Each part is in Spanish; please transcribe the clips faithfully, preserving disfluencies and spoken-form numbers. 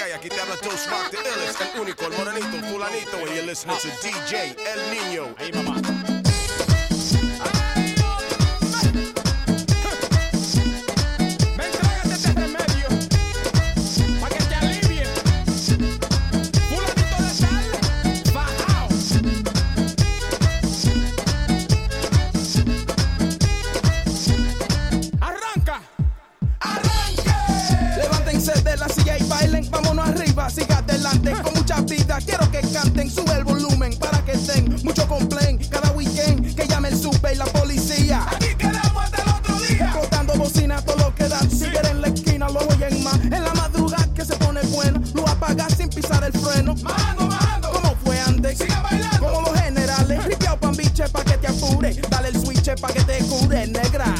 Hi, aquí te habla Toast Rock, the illest, el único, el morenito, el fulanito, and you're listening to D J El Niño. Ahí, mamá. Siga adelante con mucha vida, quiero que canten, sube el volumen para que estén mucho complain cada weekend, que llame el super y la policía. Aquí quedamos hasta el otro día, explotando bocina todo lo que dan, sí. Si quieren en la esquina lo oyen más, en la madrugada que se pone buena, lo apaga sin pisar el freno, bajando, bajando, como fue antes, siga bailando, como los generales, ripiao pan biche pa' que te apure, dale el switch pa' que te cure, negra.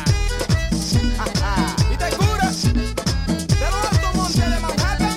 Y te cura de los altos montes de Manhattan.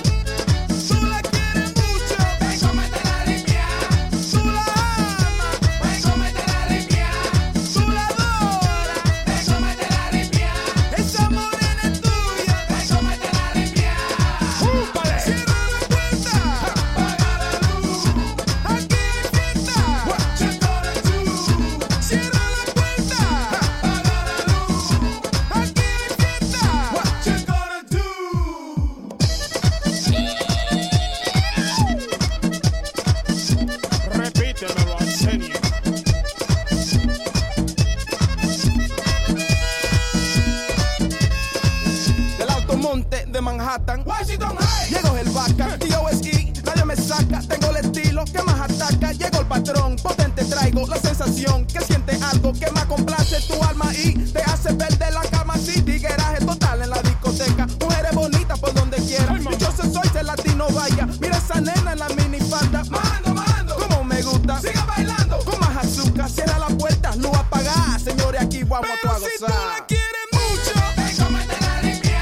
De Manhattan, Washington High, llegó el vaca, T O S E, nadie me saca, tengo el estilo que más ataca, llegó el patrón, potente traigo la sensación que siente algo que más complace tu alma y te hace ver de la cama, sí, tigueraje total en la discoteca, mujeres bonitas por donde quiera, dichoso soy ser latino, vaya, mira esa nena en la minifalda, majando, majando, como me gusta, siga bailando, con más azúcar, cierra la puerta, luz apagada, señores, aquí vamos pero a gozar. Si tú la quieres mucho, ven, cómetela limpia.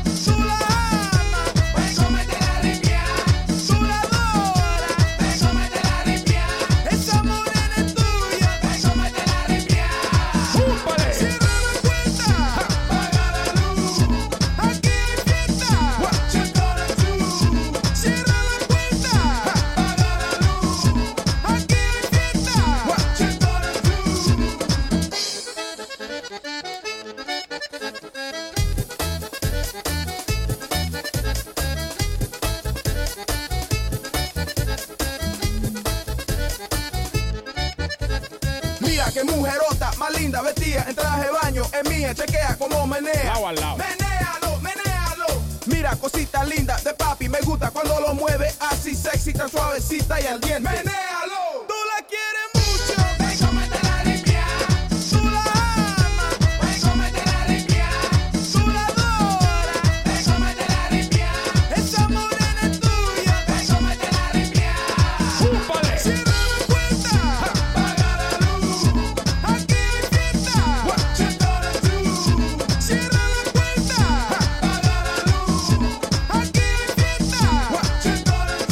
Que mujerota, más linda, vestida en traje de baño, es mía, chequea como menea. Lado al lado. Menéalo, menéalo. Mira, cosita linda de papi, me gusta cuando lo mueve así sexy, tan suavecita y al diente. Menéalo. Tú la quieres mucho, ven, cómetela limpia. Tú la amas, ven, cómetela limpia. Tú la adoras, ven, cómetela limpia. Esa morena es tuya, ven, cómetela limpia. ¡Úpale! Cierra la puerta, apaga la luz. Aquí hay fiesta. What you gonna do? Cierra la puerta, apaga la luz. Aquí hay fiesta. What you gonna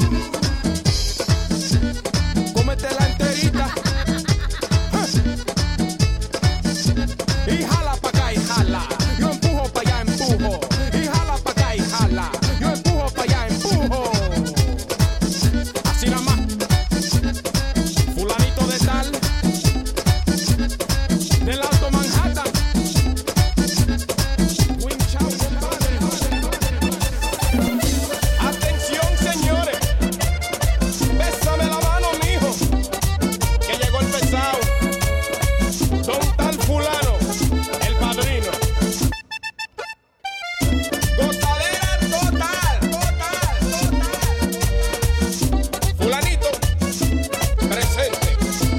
do? Cómetela enterita. Y jala pa' acá y jala. Yo empujo pa' allá, empujo. Y jala pa' acá y jala. Yo empujo pa' allá, empujo. Así nada más. Fulanito de tal. Del Alto Manhattan. Winchau, compadre. Atención, señores. Bésame la mano, mijo. Que llegó el pesado. Don tal fulano. El padrino. Gozadera total, total, total. Fulanito, presente.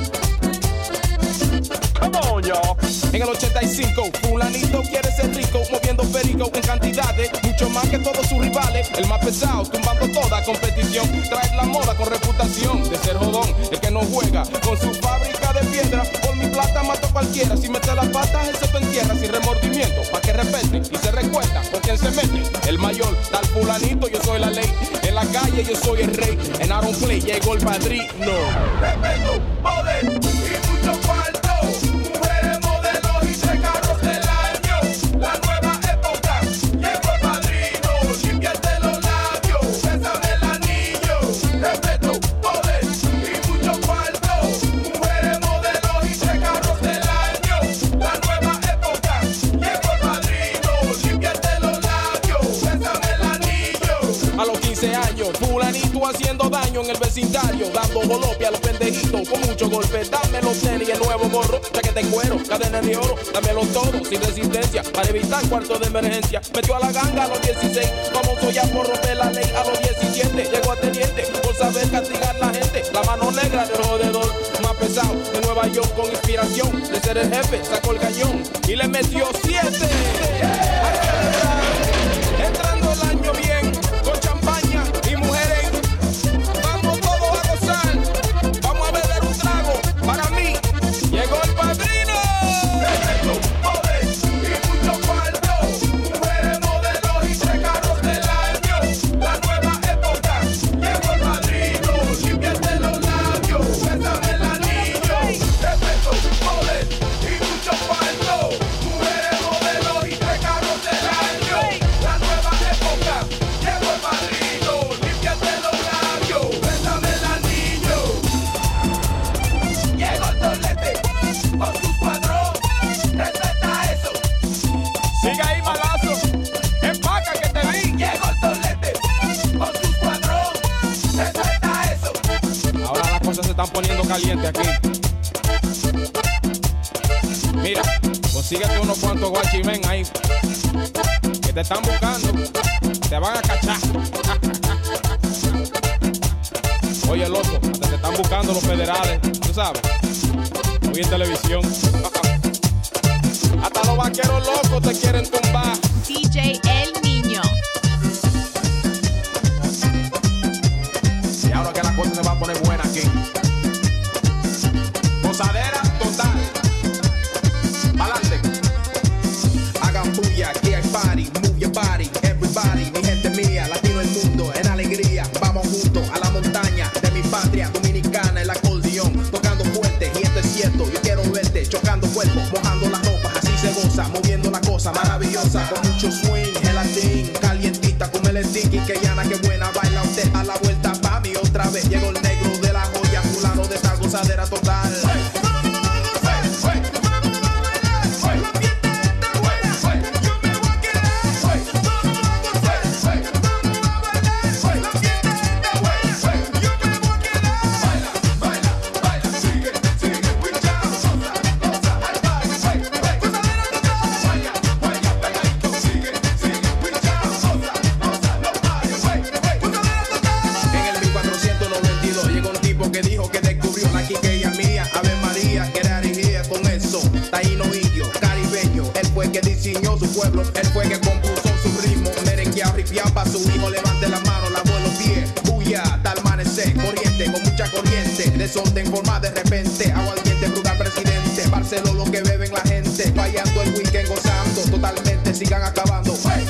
Come on, y'all. En el ochenta y cinco, fulanito quiere ser rico, moviendo perico en cantidades, mucho más que todos sus rivales. El más pesado, tumbando toda competición, trae la moda con reputación de ser jodón. El que no juega con su fábrica de piedra, por mi plata mato a cualquiera. Si mete las patas, él se te entierra sin remordimiento, pa' que respeten y se recuerda por quien se mete. El mayor, tal fulanito, yo soy la ley. En la calle yo soy el rey. En I don't play, llegó el padrino. Respeto, poder y mucho cuarto. Mujeres, modelos y tres carros del año. La nueva época, llegó el padrino. Límpiate los labios. Esa quince años, fulanito haciendo daño en el vecindario, dando golope a los pendejitos con mucho golpe. Dame los tenis y el nuevo gorro, chaqueta en cuero, cadena de oro, dámelo todo sin resistencia para evitar cuarto de emergencia. Metió a la ganga a los dieciséis, famoso ya por romper la ley a los diecisiete. Llegó a teniente por saber castigar la gente, la mano negra del jodedor más pesado de Nueva York con inspiración de ser el jefe, sacó el cañón y le metió siete. Entrando el año bien, con champaña y mujeres, vamos todos a gozar, vamos a beber un trago, para mí llegó el padrino. Tremendo poder y mucho cuarto, mujeres, modelos y tres carros del año. La nueva época, llegó el padrino, límpiate los labios, bésame el anillo. Tremendo poder y mucho cuarto, mujeres, modelos y tres carros del año. La nueva época, llegó el padrino, límpiate los labios, bésame el anillo. Llegó el tolete con sus cuadros, respeta eso. Sigue ahí, malazo, empaca que te vi. Llegó el tolete con sus cuadros, respeta eso. Ahora las cosas se están poniendo calientes aquí. Mira, consíguete unos cuantos guachimén ahí que te están buscando, te van a cachar. Oye, loco, hasta te están buscando los federales, tú sabes. Hoy en televisión. Hasta los vaqueros locos te quieren tumbar. D J El Niño. Y ahora que la cosa se va a poner buena aquí. Gozadera total. Pa'lante. Hagan bulla, que hay party, move your body, everybody, mi gente mía, latino el mundo, en alegría, vamos juntos a la montaña de mi patria dominicana, el acordeón, tocando fuerte, y esto es cierto, yo quiero verte, chocando cuerpos, mojando las ropas, así se goza, moviendo la cosa maravillosa, con mucho swing, gelatín, calientita, como el sticky, que llana, que buena, baila usted, a la vuelta pa' mí otra vez, llegó el negro de la joya, fulano de esta gozadera total. Él fue que compuso su ritmo, merengueado, ripiado pa' su hijo. Levante la mano, la los pies, bulla, hasta amanecer, corriente, con mucha corriente, desorden en forma de repente, aguardiente, brutal presidente, Barceló lo que beben la gente, fallando el weekend, gozando, totalmente, sigan acabando. Hey.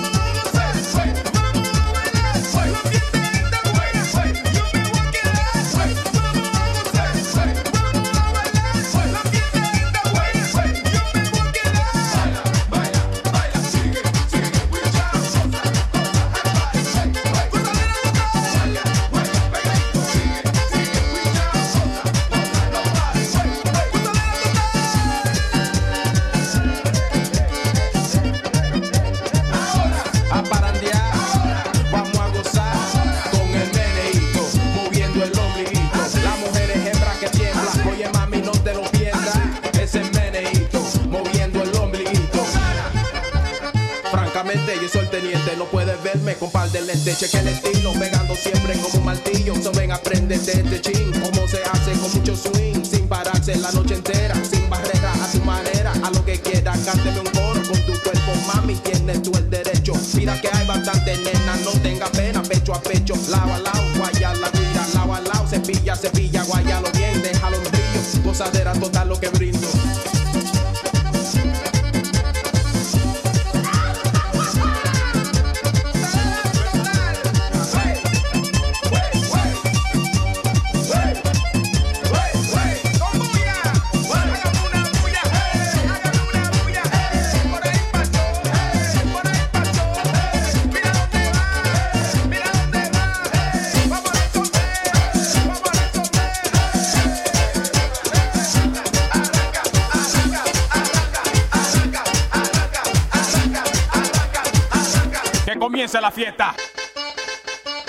No puedes verme con par de lentes, cheque el estilo, pegando siempre como un martillo. So ven, apréndete este chin, cómo se hace con mucho swing, sin pararse la noche entera, sin barrera, a tu manera, a lo que quieras, cánteme un coro con tu cuerpo, mami, tienes tú el derecho. Mira que hay bastante nena, no tenga pena, pecho a pecho, lado a lado, guaya la guira, lado a lado, cepilla, cepilla, guayalo bien, déjalo en brillo, gozadera total lo que brindo. Comienza la fiesta.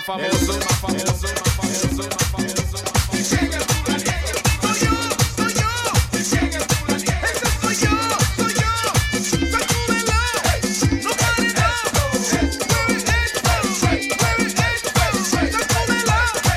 más famoso, más famoso, más famoso, más famoso. ¿Quién es fulanito? Soy yo, soy yo. ¿Quién es fulanito? Ese soy yo, soy yo. Sacúdelo, no pares no. Mueve esto, mueve esto. Sacúdelo, no pares no. Mueve esto, mueve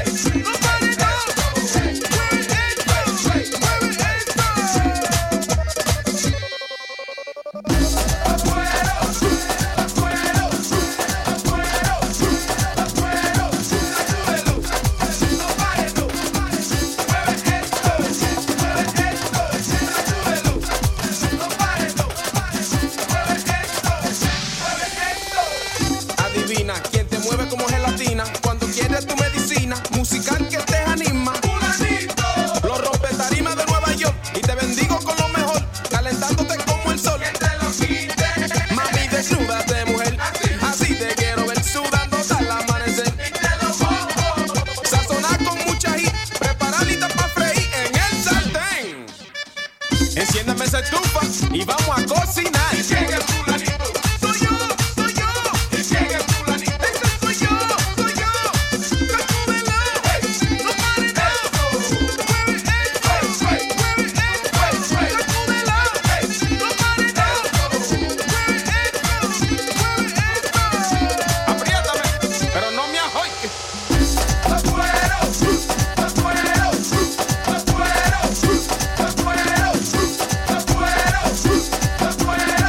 Adivina quién te mueve como gelatina cuando quieres tu medicina musical que te anima. fulanito. Los rompe tarima de Nueva York y te bendigo con lo mejor, calentándote como el sol. Que te lo quite. Mami, desnúdate, mujer. Así te quiero ver sudando hasta el amanecer. Y te lo pongo. Sazonar con mucha hit, preparadita para freír en el sartén. Enciéndame esa estufa y vamos a cocinar. ¿Quién es fulanito? Soy yo, soy yo. ¿Quién es fulanito? Ese soy yo, soy yo. Sacúdelo, no pares no. Mueve esto, mueve esto. Sacúdelo, no pares no. Mueve esto, mueve esto. Apriétame, pero no me ajoyes. Afuero, afuero, afuero, afuero, afuero, afuero,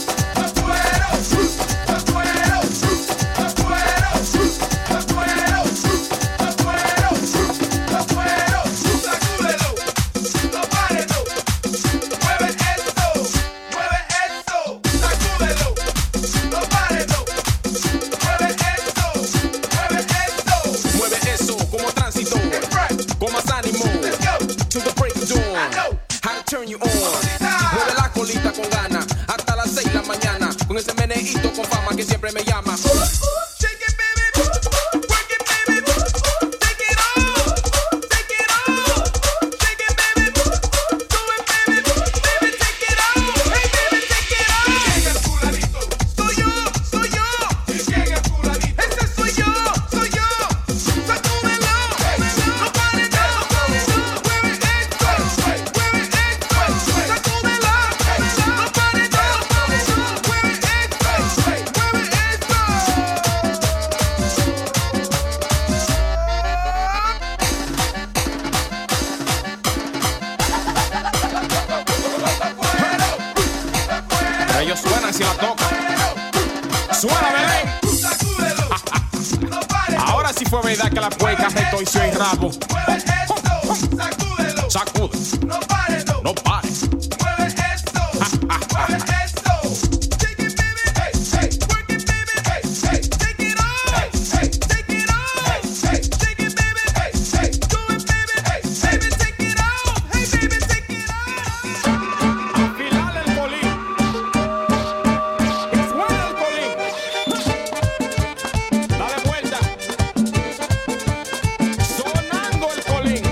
turn you on. Mueve la colita con ganas hasta las seis de la mañana con ese meneíto con fama que siempre me llama. Shake it, baby, work it, baby, take it off, take it off, shake it, baby, do it, baby, baby, take it off, hey, baby, take it off. ¿Quién es fulanito? Soy yo, soy yo. ¿Y quién es fulanito? Ese soy yo, soy yo. Sacúdelo, no pares no, mueve esto, mueve esto, sacúdelo, no pares no, mueve esto, mueve esto. Ellos suenan si la tocan. Suena, bebé. Sacúdelo, no pares no. Ahora sí fue verdad que la puerca reto y soy rabo. Mueve esto, sacúdelo, Sacude, no pares no. no pares. Mueve esto, mueve esto. Shake it, baby, hey, hey, work it, baby, hey, hey, take it off, hey, hey, take it off, hey, hey, shake it, baby, hey, hey, do it, baby, hey, baby, take it off, hey, baby, take it off. Afilar el colín. Que suena el colín. Dale vuelta. Sonando el colín.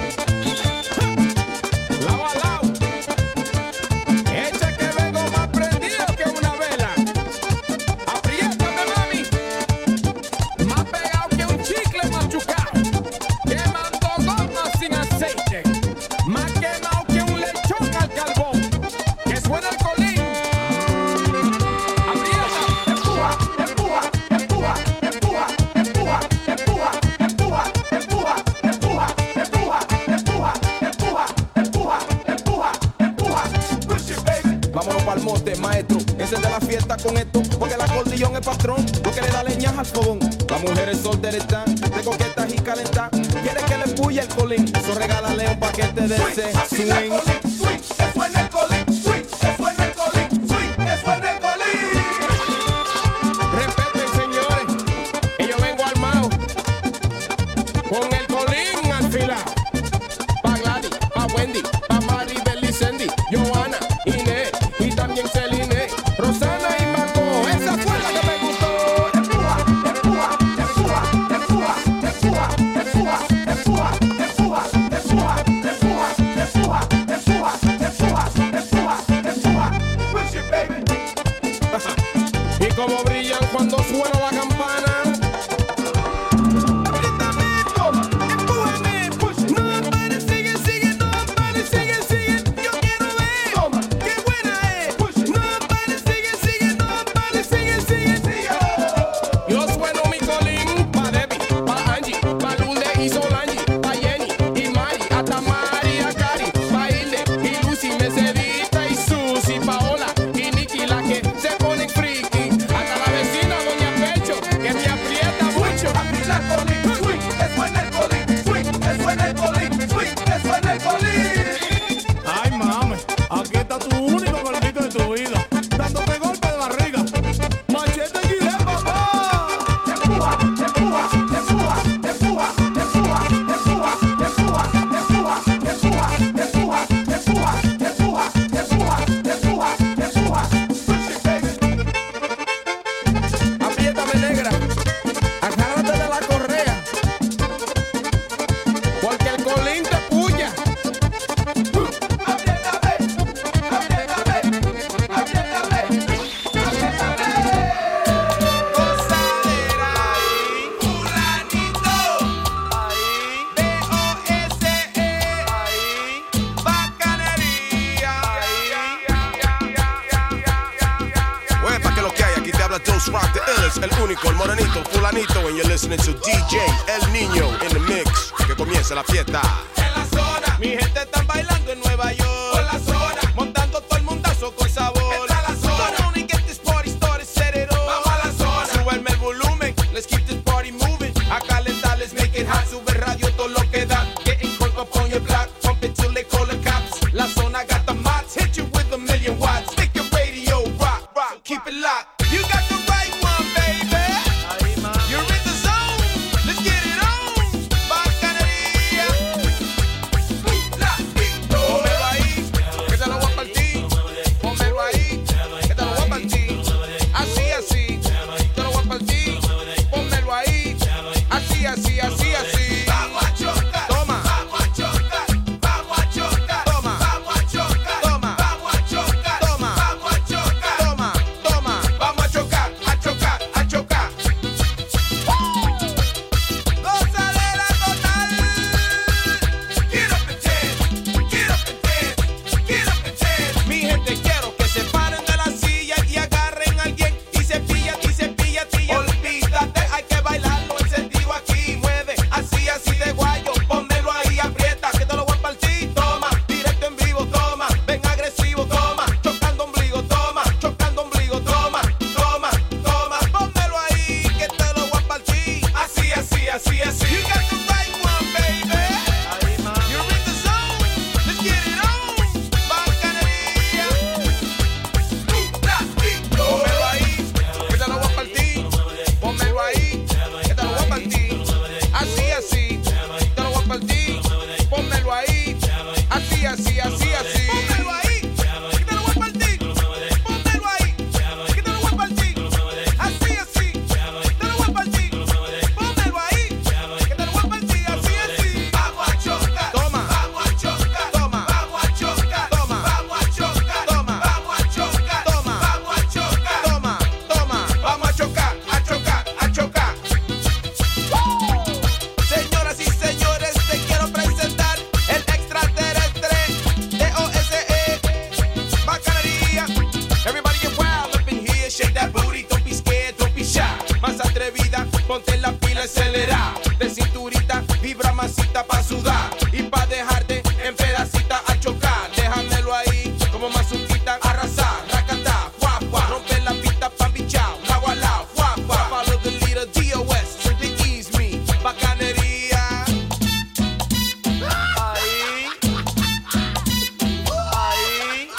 Lado a lado. Echa que vengo más prendido que una vela. Apriétame, mami. Más pegado que un chicle machucado. Quemando gomas sin aceite. Más quemado que un lechón al carbón. Que suena el colín. Aprieta. Empuja, empuja, empuja, empuja, empuja, empuja, empuja, empuja, empuja, empuja, empuja, empuja, empuja, empuja, empuja. Push it, baby. Vámonos pa'l monte, maestro. Enciende la fiesta con esto, porque el acordeón es patrón, porque le da leñas al fogón. Las mujeres solteras están, de coquetas y calentar. Quiere que le puya el colín, so regálale un paquete de ese Así la swing. colín, swing, que suene el colín, swing, que suene el colín, swing, que suene el colín. Respeten, señores, que yo vengo armado con el colín alfilado. Pa' Gladys, pa' Wendy, pa' Maribel y Sandy, Johanna, Inés y también Celine, Rosana y Marco. Esa fue la que me gustó. Empuja, empuja, empuja, empuja, empuja, empuja, empuja, empuja, empuja, empuja, empuja, empuja, empuja, empuja, empuja. Push it, baby. Y como brillan cuando suena la campana. Aquí está tu único gordito de tu vida, dándote golpe de barriga. Machete Guilén, papá. Empuja, empuja, empuja, empuja, empuja, empuja, empuja, empuja, empuja, empuja, empuja, empuja, empuja, empuja, empuja. Push it, baby. Apriétame, negra. Agárrate de la correa. Porque el colín te puya. Apriétame, apriétame, apriétame, apriétame. Gozadera ahí, fulanito, ahí, B O S E, ahí, bacanería, Oye, pa' que lo que hay, aquí te habla Dose Rock the Illest, el único, el morenito, fulanito, and you're listening to D J El Niño in the mix. Que comience la fiesta. en la zona. Mi gente están bailando en Nueva York, Por la zona, montando todo el mundazo con sabor. Está la zona. Come on and get this party started, set it up. vamos a la zona. Súbeme el volumen, let's keep this party moving. A calentar, let's make it hot. Sube radio, todo lo que da. Getting crunk up on your block, pump it till they call the cops. La zona got the mods, hit you with a million watts. Make your radio rock, rock, so keep it locked. You got the right one, baby. You're in the zone, let's get it on. Bacanería. Fulanito. Pónmelo ahí, que te lo voy a partir. Pónmelo ahí, que te lo voy a partir. Así, así, te lo voy a partir. Pónmelo ahí, así, así, así, así. Vamos a chocar. Toma. Vamos a chocar. Vamos a chocar. Toma. Vamos a chocar. Toma. Vamos a chocar. Toma. Vamos a chocar. Toma, toma. Vamos a chocar, a chocar, a chocar. Gozadera total. Get up and dance. Get up and dance. Get up and dance. Mi gente, quiero que se paren de la silla y agarren a alguien y se pilla, y se pilla, tilla. Olvídate, hay que bailarlo encendido aquí. Mueve así, así de guayo. Pónmelo ahí, aprieta, que te lo voy a partir. Toma, directo en vivo, toma. Ven agresivo, toma. Chocando ombligo, toma. Chocando ombligo, toma. Toma, toma. Pónmelo ahí, que te lo voy a partir. Así, así, así, así. You got the right one, baby. You're in the zone. Let's get it on. Bacanería. Fulanito. Pónmelo ahí, que te lo voy a partir. Pónmelo ahí, que te lo voy a partir. Así, así, te lo voy a partir. Pónmelo ahí, así, así, así, así. Pónmelo ahí, que te lo voy a partir. Pónmelo ahí, que te lo voy a partir. Así, así, te lo voy a partir. Pónmelo ahí, que te lo voy a partir. Así, así. Vamos a chocar. Toma. Vamos a chocar. Toma. Vamos a chocar. Toma. Vamos a chocar. Toma. Vamos a chocar. Toma. Vamos a chocar. Toma, toma. Vamos a chocar, a chocar, a chocar. Señoras y señores, te quiero presentar el extraterrestre D O S E Bacanería. Everybody get wild up in here, shake that booty, don't be scared, don't be shy. Más atrevida, ponte la pila acelera. De cinturita, vibra masita pa' sudar y pa' dejarte en pedacita a chocar. Déjamelo ahí, como mazuquita, arrasar, racata, fuá, fuá. Rompe la pista pa' bichao, lado a lado, fuá, fuá. Follow the leader, D O S, simply ease me. Bacanería. Ahí. Ahí.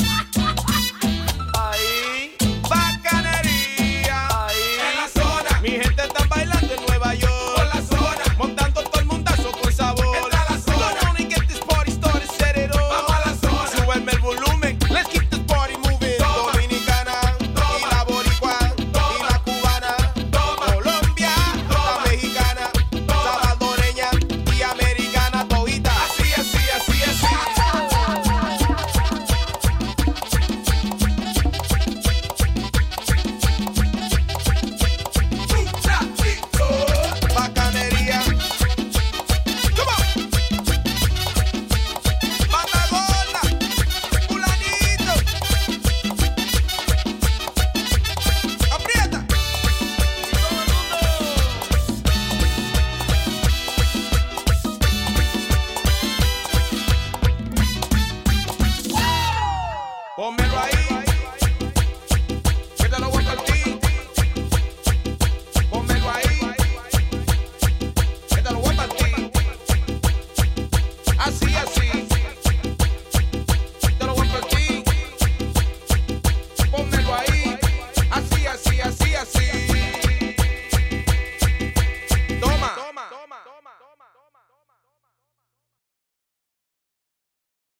Ahí. Bacanería. Ahí. En la zona, Mi gente está bailando en Nueva York. por la zona. Montando todo el mundazo con sabor. Está la zona. Come on and get this party started, set it up. Vamos a la zona. Súbeme el volumen, let's keep this party moving. Toma. Dominicana, Toma. y la boricua, Toma. y la cubana, Toma. Colombia, Toma. la mexicana, Toma. salvadoreña y americana todita. Así, así, así, así. Fulanito. Bacanería. Come on. Banda gorda, fulanito. Aprieta. Y todo el mundo. Pónmelo ahí.